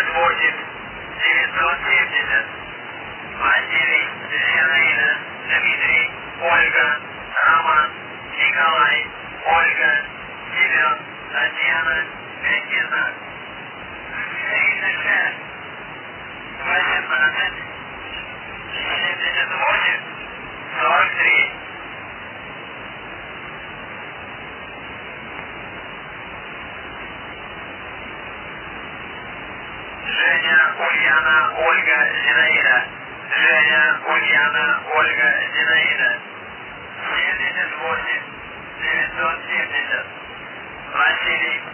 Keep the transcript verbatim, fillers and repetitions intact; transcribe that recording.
семьдесят восемь девятьсот семьдесят. Василий, Зинаида, Дмитрий, Ольга, Роман, Николай, Ольга, Семен, Татьяна, Кристина. тридцать шесть, восемнадцать, семьдесят восемь, сорок три. Женя, Ульяна, Ольга, Зинаида. Женя, Ульяна, Ольга, Зинаида. семьдесят восемь девятьсот семьдесят. Василий,